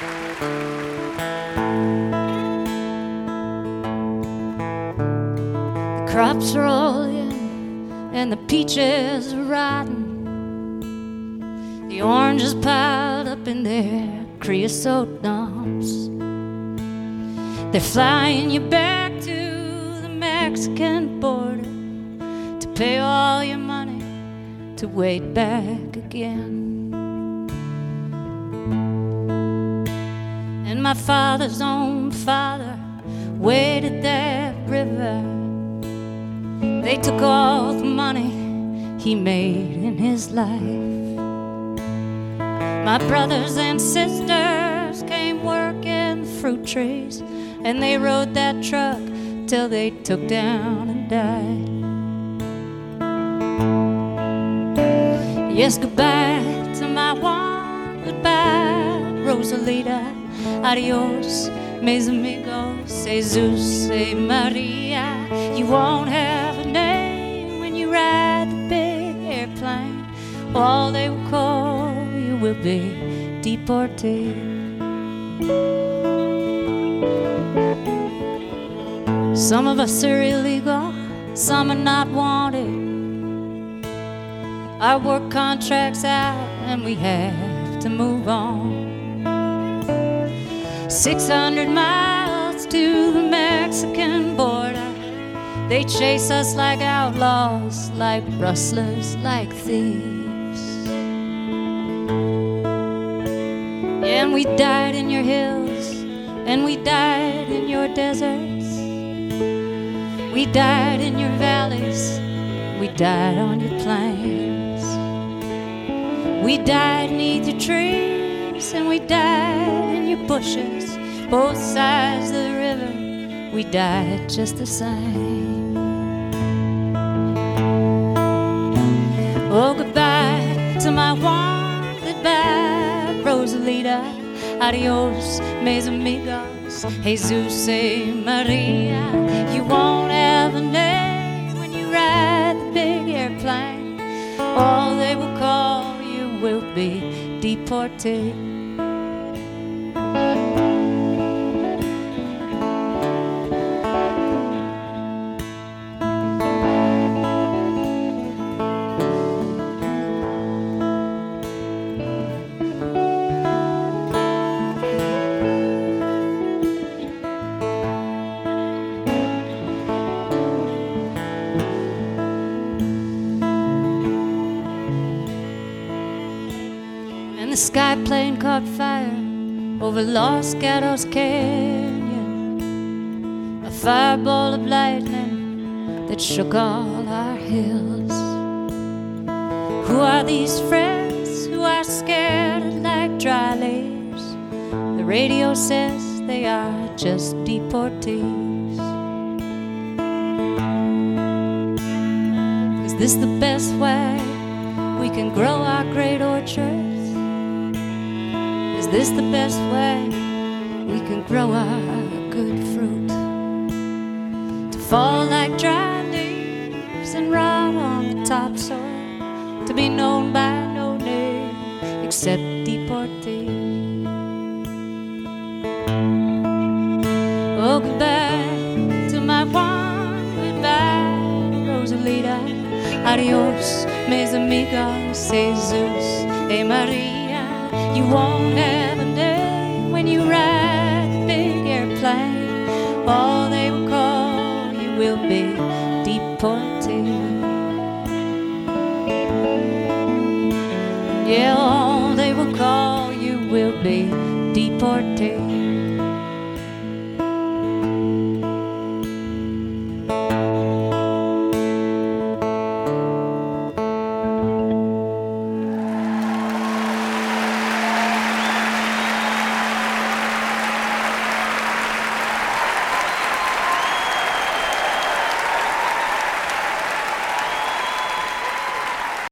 The crops are all in and the peaches are rotten. The oranges piled up in their creosote dumps. They're flying you back to the Mexican border to pay all your money to wait back again. And my father's own father waded that river. They took all the money he made in his life. My brothers and sisters came working fruit trees, and they rode that truck till they took down and died. Yes, goodbye to my one, goodbye, Rosalita. Adios, mis amigos, Jesus, Maria. You won't have a name when you ride the big airplane. All they will call you will be deported. Some of us are illegal, some are not wanted. Our work contract's out and we have to move on. 600 miles to the Mexican border. They chase us like outlaws, like rustlers, like thieves. Yeah, and we died in your hills, and we died in your deserts. We died in your valleys, we died on your plains. We died neath your trees, and we died in your bushes. Both sides of the river, we died just the same. Oh, goodbye to my one, goodbye, Rosalita. Adios, mis amigos, Jesus, Maria. You won't have a name when you ride the big airplane. All they will call you will be deported. The sky plane caught fire over Los Gatos Canyon, a fireball of lightning that shook all our hills. Who are these friends who are scared like dry leaves? The radio says they are just deportees. Is this the best way we can grow our great orchards? Is this the best way we can grow our good fruit? To fall like dry leaves and rot on the topsoil, to be known by no name except deportee. Oh, goodbye to my one, goodbye, Rosalita. Adios, mis amigos, Jesus, Maria. You won't have a name when you ride the big airplane. All they will call you will be deported. Yeah, all they will call you will be deported.